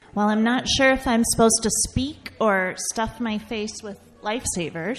Well, I'm not sure if I'm supposed to speak or stuff my face with lifesavers.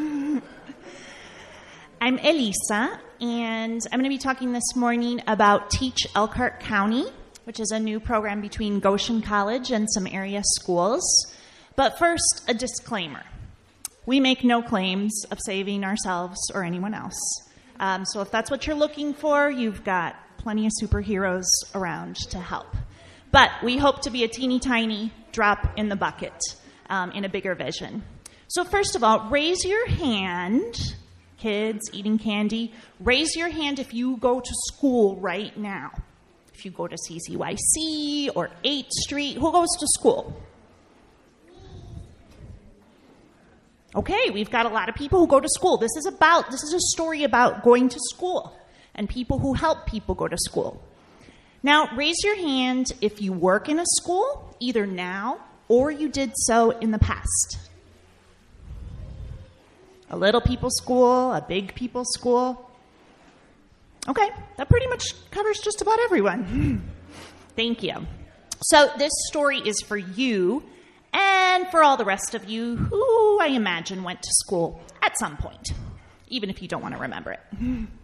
I'm Elisa, and I'm going to be talking this morning about Teach Elkhart County, which is a new program between Goshen College and some area schools. But first, a disclaimer. We make no claims of saving ourselves or anyone else. So if that's what you're looking for, you've got plenty of superheroes around to help. But we hope to be a teeny tiny drop in the bucket in a bigger vision. So first of all, raise your hand, kids eating candy. Raise your hand if you go to school right now. If you go to CCYC or 8th Street, who goes to school? Okay, we've got a lot of people who go to school. This is a story about going to school and people who help people go to school. Now, raise your hand if you work in a school, either now or you did so in the past. A little people's school, a big people's school. Okay, that pretty much covers just about everyone. Thank you. So this story is for you and for all the rest of you who I imagine went to school at some point, even if you don't want to remember it.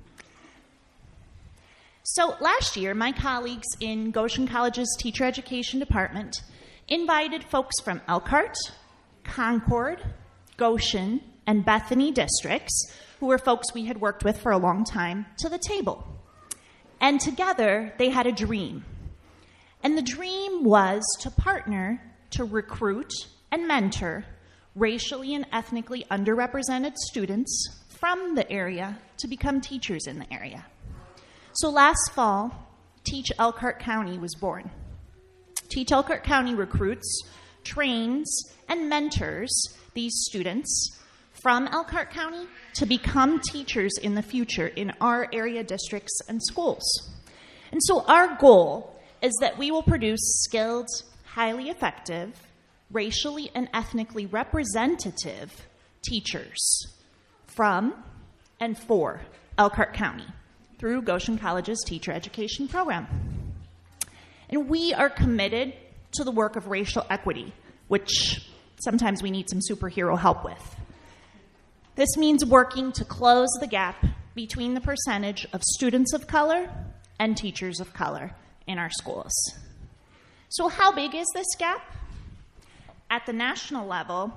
So last year, my colleagues in Goshen College's Teacher Education Department invited folks from Elkhart, Concord, Goshen, and Bethany districts, who were folks we had worked with for a long time, to the table. And together, they had a dream. And the dream was to partner to recruit and mentor racially and ethnically underrepresented students from the area to become teachers in the area. So last fall, Teach Elkhart County was born. Teach Elkhart County recruits, trains, and mentors these students from Elkhart County to become teachers in the future in our area districts and schools. And so our goal is that we will produce skilled, highly effective, racially and ethnically representative teachers from and for Elkhart County through Goshen College's Teacher Education Program. And we are committed to the work of racial equity, which sometimes we need some superhero help with. This means working to close the gap between the percentage of students of color and teachers of color in our schools. So how big is this gap? At the national level,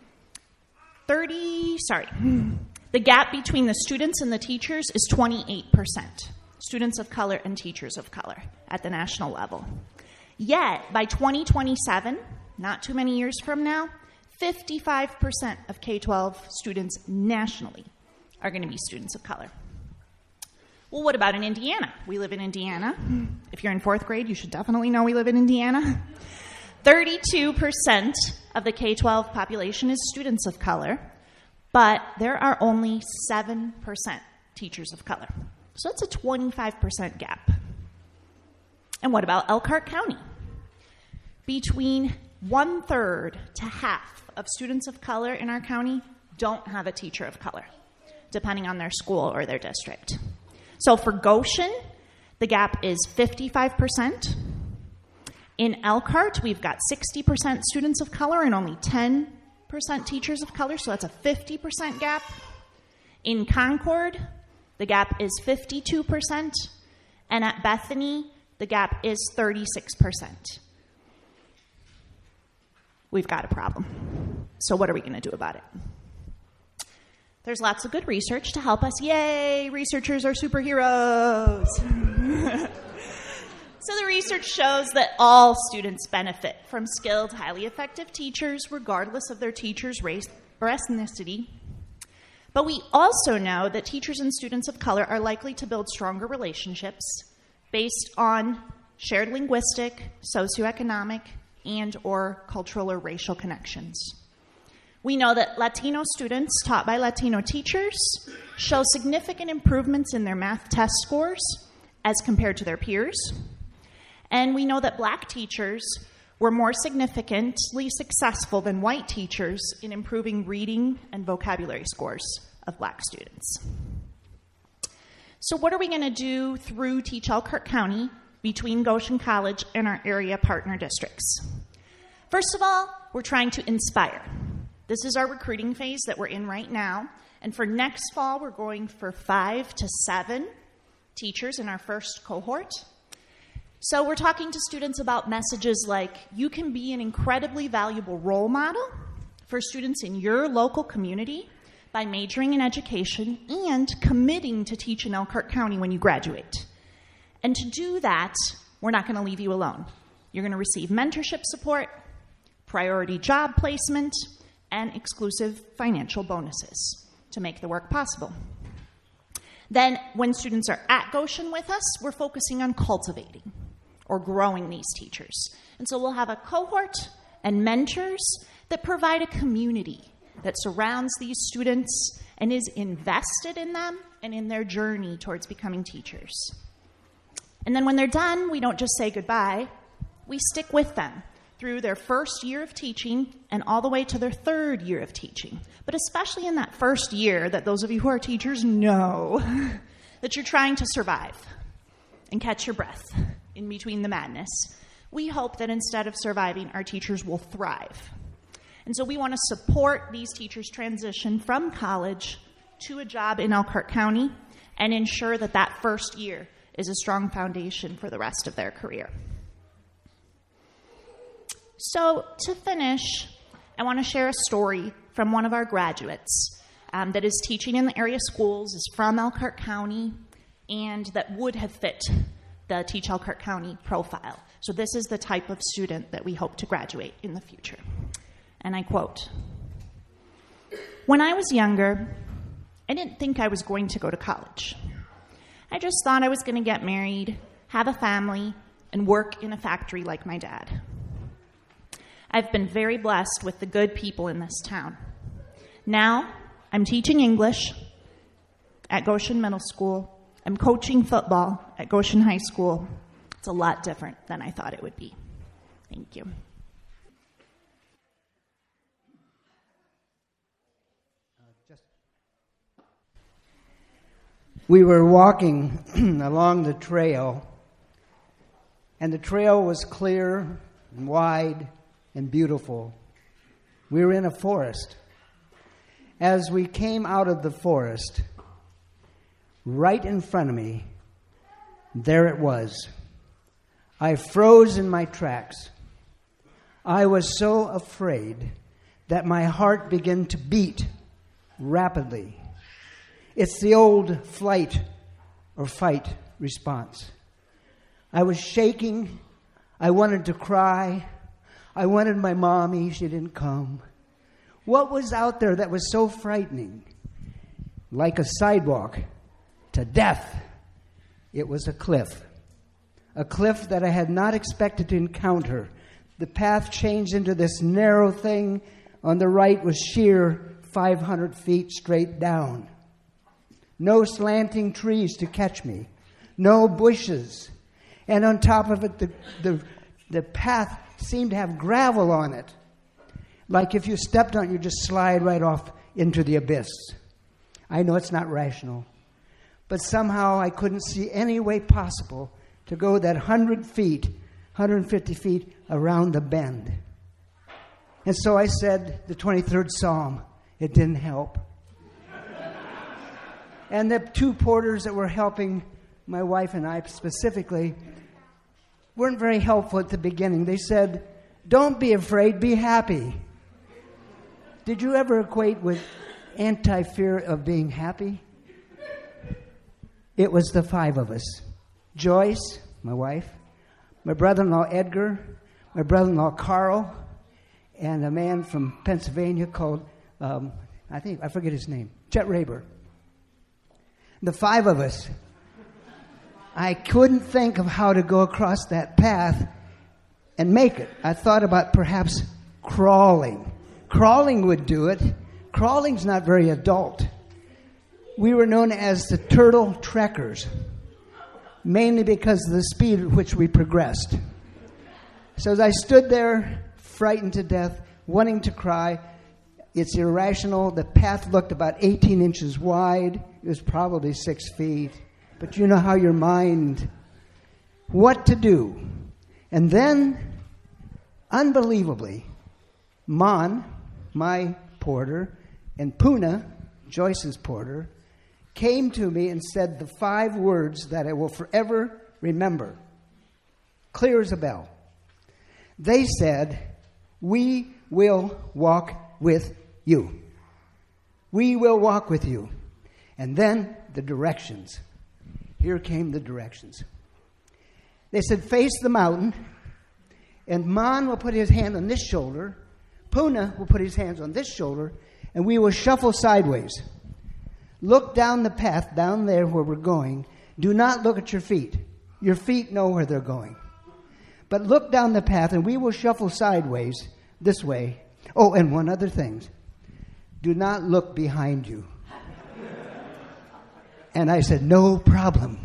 the gap between the students and the teachers is 28%. Students of color and teachers of color at the national level. Yet, by 2027, not too many years from now, 55% of K-12 students nationally are going to be students of color. Well, what about in Indiana? We live in Indiana. If you're in 4th grade, you should definitely know we live in Indiana. 32% of the K-12 population is students of color, but there are only 7% teachers of color. So that's a 25% gap. And what about Elkhart County? Between 1/3 to half of students of color in our county don't have a teacher of color, depending on their school or their district. So for Goshen, the gap is 55%. In Elkhart, we've got 60% students of color and only 10% teachers of color, so that's a 50% gap. In Concord, the gap is 52%, and at Bethany, the gap is 36%. We've got a problem. So what are we going to do about it? There's lots of good research to help us. Yay, researchers are superheroes. So the research shows that all students benefit from skilled, highly effective teachers, regardless of their teacher's race or ethnicity. But we also know that teachers and students of color are likely to build stronger relationships based on shared linguistic, socioeconomic, and or cultural or racial connections. We know that Latino students taught by Latino teachers show significant improvements in their math test scores as compared to their peers. And we know that Black teachers were more significantly successful than white teachers in improving reading and vocabulary scores of Black students. So what are we going to do through Teach Elkhart County between Goshen College and our area partner districts? First of all, we're trying to inspire. This is our recruiting phase that we're in right now. And for next fall, we're going for 5 to 7 teachers in our first cohort. So we're talking to students about messages like, you can be an incredibly valuable role model for students in your local community by majoring in education and committing to teach in Elkhart County when you graduate. And to do that, we're not going to leave you alone. You're going to receive mentorship support, priority job placement, and exclusive financial bonuses to make the work possible. Then, when students are at Goshen with us, we're focusing on cultivating or growing these teachers. And so we'll have a cohort and mentors that provide a community that surrounds these students and is invested in them and in their journey towards becoming teachers. And then when they're done, we don't just say goodbye. We stick with them through their first year of teaching and all the way to their 3rd year of teaching. But especially in that first year that those of you who are teachers know that you're trying to survive and catch your breath in between the madness. We hope that instead of surviving, our teachers will thrive. And so we want to support these teachers' transition from college to a job in Elkhart County and ensure that that first year is a strong foundation for the rest of their career. So to finish, I want to share a story from one of our graduates that is teaching in the area schools, is from Elkhart County, and that would have fit the Teach Elkhart County profile. So this is the type of student that we hope to graduate in the future. And I quote, "When I was younger, I didn't think I was going to go to college. I just thought I was going to get married, have a family, and work in a factory like my dad. I've been very blessed with the good people in this town. Now, I'm teaching English at Goshen Middle School. I'm coaching football at Goshen High School. It's a lot different than I thought it would be. Thank you." We were walking along the trail, and the trail was clear and wide and beautiful. We were in a forest. As we came out of the forest, right in front of me, there it was. I froze in my tracks. I was so afraid that my heart began to beat rapidly. It's the old flight or fight response. I was shaking. I wanted to cry. I wanted my mommy. She didn't come. What was out there that was so frightening? Like a sidewalk to death. It was a cliff that I had not expected to encounter. The path changed into this narrow thing. On the right was sheer 500 feet straight down. No slanting trees to catch me. No bushes. And on top of it, the path seemed to have gravel on it. Like if you stepped on it, you just slide right off into the abyss. I know it's not rational. But somehow I couldn't see any way possible to go that 100 feet, 150 feet around the bend. And so I said the 23rd Psalm. It didn't help. And the 2 porters that were helping my wife and I specifically weren't very helpful at the beginning. They said, "Don't be afraid, be happy." Did you ever equate with anti-fear of being happy? It was the 5 of us. Joyce, my wife, my brother-in-law Edgar, my brother-in-law Carl, and a man from Pennsylvania called, I forget his name, Chet Raber. The 5 of us. I couldn't think of how to go across that path and make it. I thought about perhaps crawling. Crawling would do it. Crawling's not very adult. We were known as the Turtle Trekkers, mainly because of the speed at which we progressed. So as I stood there, frightened to death, wanting to cry, it's irrational. The path looked about 18 inches wide. It was probably 6 feet. But you know how your mind, what to do. And then Unbelievably, Mon, my porter, and Puna, Joyce's porter, came to me and said the 5 words that I will forever remember, clear as a bell. They said, "We will walk with you. We will walk with you." And then the directions. Here came the directions. They said, "Face the mountain, and Mon will put his hand on this shoulder, Puna will put his hands on this shoulder, and we will shuffle sideways. Look down the path down there where we're going. Do not look at your feet. Your feet know where they're going. But look down the path, and we will shuffle sideways this way. Oh, and one other thing. Do not look behind you." And I said, "No problem."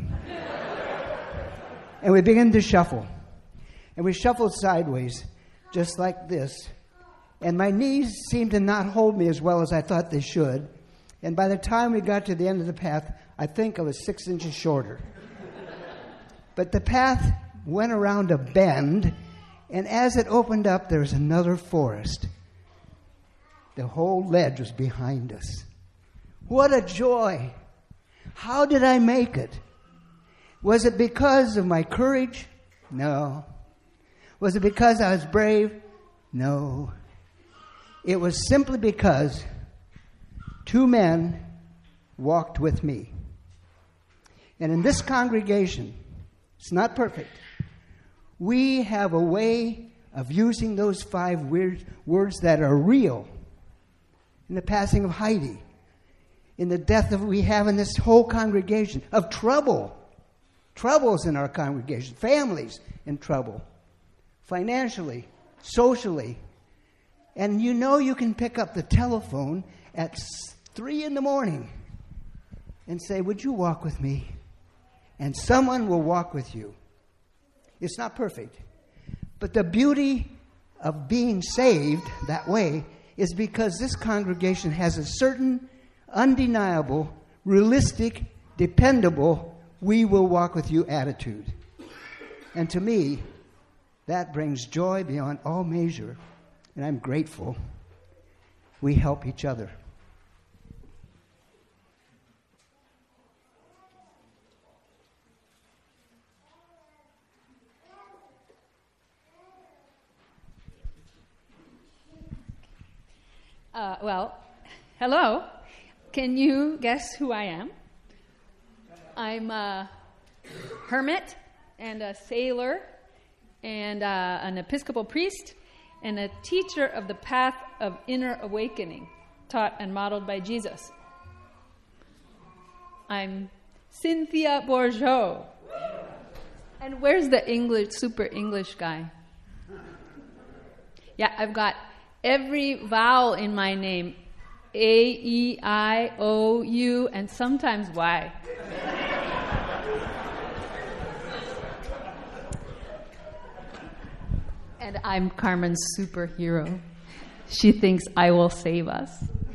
And we began to shuffle. And we shuffled sideways, just like this. And my knees seemed to not hold me as well as I thought they should. And by the time we got to the end of the path, I think I was 6 inches shorter. But the path went around a bend, and as it opened up, there was another forest. The whole ledge was behind us. What a joy! How did I make it? Was it because of my courage? No. Was it because I was brave? No. It was simply because 2 men walked with me. And in this congregation, it's not perfect, we have a way of using those 5 words that are real. In the passing of Heidi, in the death that we have in this whole congregation, of troubles in our congregation, families in trouble, financially, socially. And you know you can pick up the telephone at 3 a.m. and say, "Would you walk with me?" And someone will walk with you. It's not perfect. But the beauty of being saved that way is because this congregation has a certain undeniable, realistic, dependable, "we will walk with you" attitude. And to me, that brings joy beyond all measure, and I'm grateful we help each other. Hello. Can you guess who I am? I'm a hermit and a sailor and an Episcopal priest and a teacher of the path of inner awakening, taught and modeled by Jesus. I'm Cynthia Bourgeau. And where's the super English guy? Yeah, I've got every vowel in my name, A, E, I, O, U, and sometimes Y. And I'm Carmen's superhero. She thinks I will save us.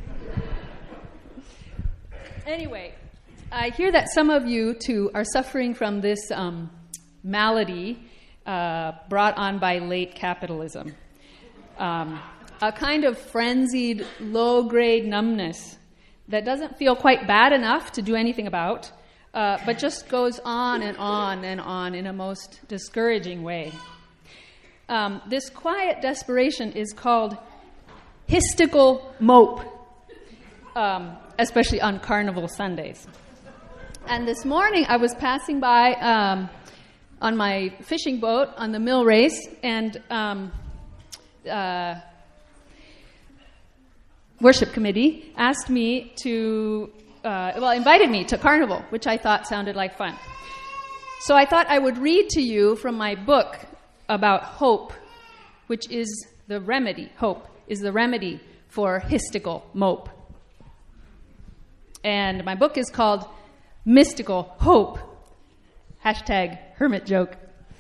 Anyway, I hear that some of you, too, are suffering from this malady brought on by late capitalism. A kind of frenzied, low-grade numbness that doesn't feel quite bad enough to do anything about, but just goes on and on and on in a most discouraging way. This quiet desperation is called histical mope, especially on Carnival Sundays. And this morning I was passing by on my fishing boat on the mill race, and worship committee asked me to, invited me to Carnival, which I thought sounded like fun. So I thought I would read to you from my book about hope, which is the remedy. Hope is the remedy for histical mope. And my book is called Mystical Hope, #hermit joke.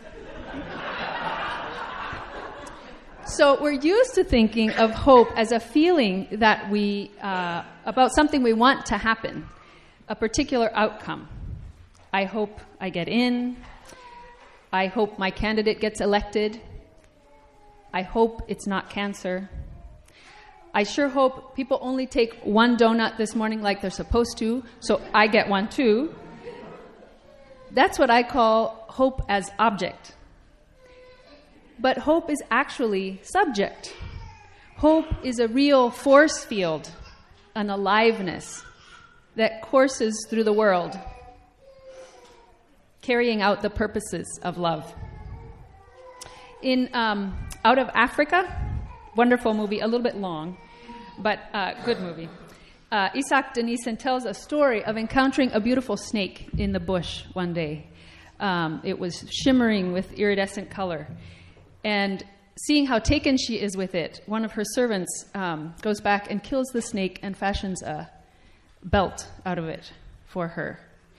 So we're used to thinking of hope as a feeling that we, about something we want to happen, a particular outcome. I hope I get in. I hope my candidate gets elected. I hope it's not cancer. I sure hope people only take one donut this morning like they're supposed to, so I get one too. That's what I call hope as object. But hope is actually subject. Hope is a real force field, an aliveness that courses through the world, carrying out the purposes of love. In Out of Africa, wonderful movie, a little bit long, but good movie. Isaac Denison tells a story of encountering a beautiful snake in the bush one day. It was shimmering with iridescent color. And seeing how taken she is with it, one of her servants goes back and kills the snake and fashions a belt out of it for her.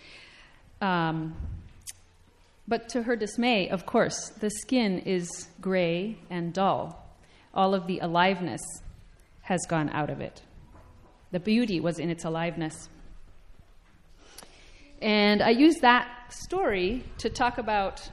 But to her dismay, of course, the skin is gray and dull. All of the aliveness has gone out of it. The beauty was in its aliveness. And I use that story to talk about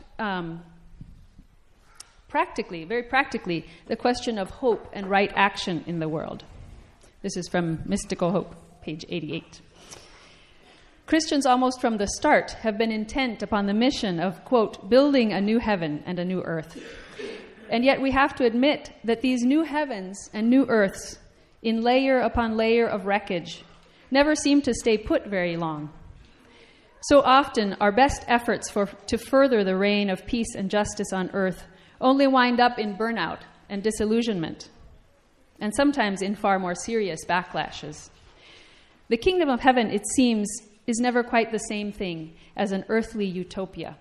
very practically, the question of hope and right action in the world. This is from Mystical Hope, page 88. Christians almost from the start have been intent upon the mission of, quote, building a new heaven and a new earth. And yet we have to admit that these new heavens and new earths, in layer upon layer of wreckage, never seem to stay put very long. So often our best efforts to further the reign of peace and justice on earth only wind up in burnout and disillusionment, and sometimes in far more serious backlashes. The kingdom of heaven, it seems, is never quite the same thing as an earthly utopia.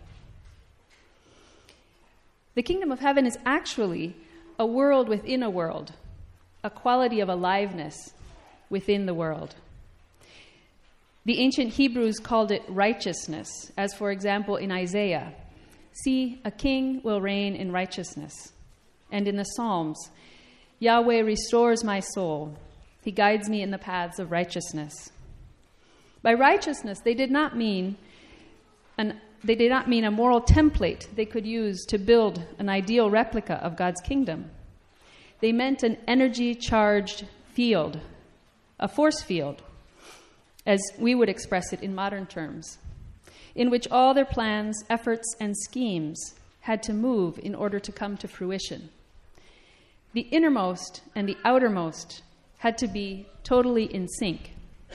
The kingdom of heaven is actually a world within a world, a quality of aliveness within the world. The ancient Hebrews called it righteousness, as for example in Isaiah, "See, a king will reign in righteousness." And in the Psalms, "Yahweh restores my soul. He guides me in the paths of righteousness." By righteousness, they did not mean a moral template they could use to build an ideal replica of God's kingdom. They meant an energy-charged field, a force field, as we would express it in modern terms, in which all their plans, efforts, and schemes had to move in order to come to fruition. The innermost and the outermost had to be totally in sync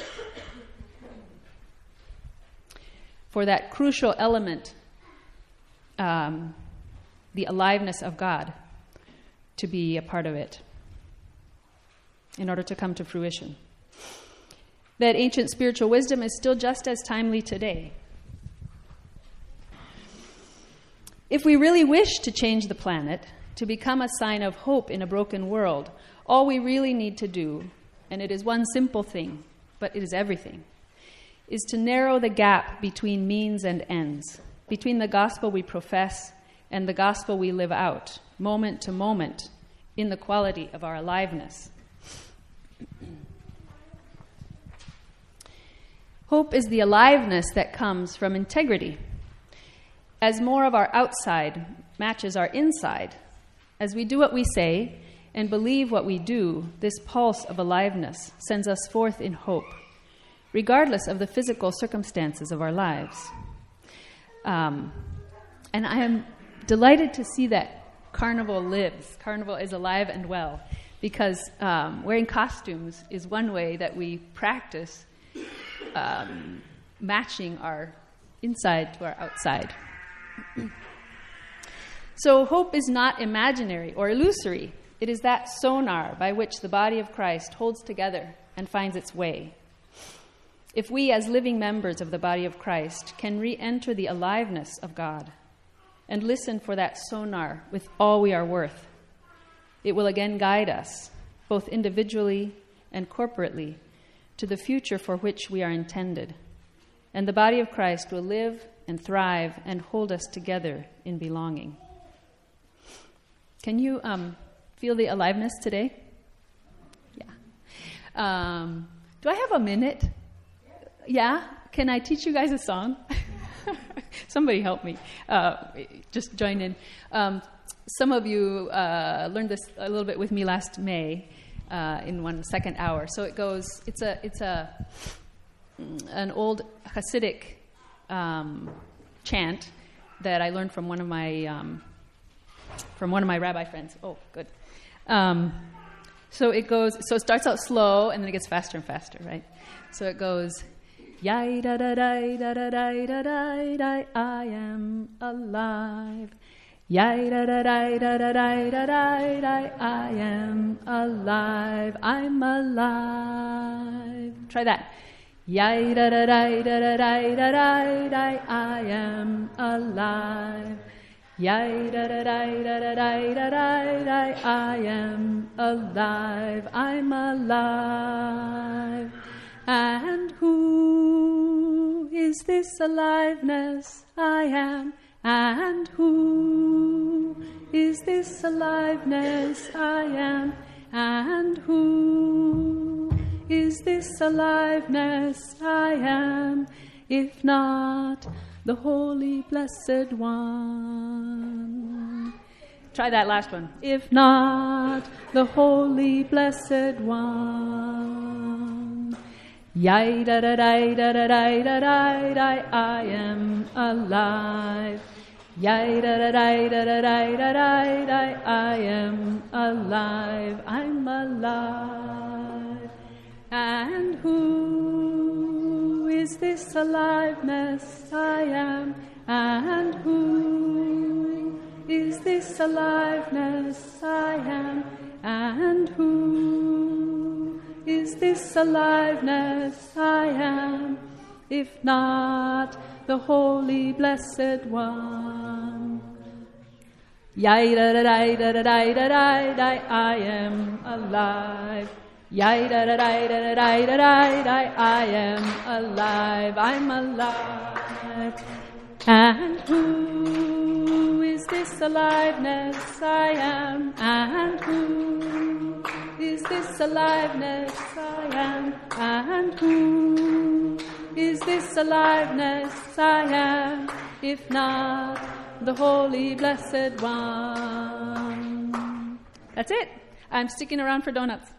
for that crucial element, the aliveness of God, to be a part of it in order to come to fruition. That ancient spiritual wisdom is still just as timely today. If we really wish to change the planet, to become a sign of hope in a broken world, all we really need to do, and it is one simple thing, but it is everything, is to narrow the gap between means and ends, between the gospel we profess and the gospel we live out, moment to moment, in the quality of our aliveness. Hope is the aliveness that comes from integrity. As more of our outside matches our inside, as we do what we say and believe what we do, this pulse of aliveness sends us forth in hope, regardless of the physical circumstances of our lives. And I am delighted to see that Carnival lives. Carnival is alive and well, because wearing costumes is one way that we practice matching our inside to our outside. So hope is not imaginary or illusory. It is that sonar by which the body of Christ holds together and finds its way. If we, as living members of the body of Christ, can re-enter the aliveness of God and listen for that sonar with all we are worth, it will again guide us, both individually and corporately, to the future for which we are intended. And the body of Christ will live and thrive and hold us together in belonging. Can you feel the aliveness today? Yeah. Do I have a minute? Yeah? Can I teach you guys a song? Somebody help me. Just join in. Some of you learned this a little bit with me last May in one second hour. So it goes. It's an old Hasidic chant that I learned from one of my rabbi friends. Oh, good. So it goes. So it starts out slow, and then it gets faster and faster, right? So it goes. Yai da da da da da da da da da. I am alive. Yai da da da da da da da da da. I am alive. I'm alive. Try that. Yai da da da da da da da da da. I am alive. Yai da da da da da da da da da. I am alive. I'm alive. And who is this aliveness I am? And who is this aliveness I am? And who is this aliveness I am? If not the Holy Blessed One. Try that last one. If not the Holy Blessed One. Yai da da da da da da da da da. I am alive. Yai da da da da da da da da da. I am alive. I'm alive. And who is this aliveness I am? And who is this aliveness I am? And who is this aliveness I am? If not the Holy Blessed One. Yai da da da da da da da da. I am alive. Yai da da da da da da da da. I am alive. I'm alive. And who is this aliveness I am? And who is this aliveness I am? And who is this aliveness I am? If not the Holy Blessed One. That's it. I'm sticking around for donuts.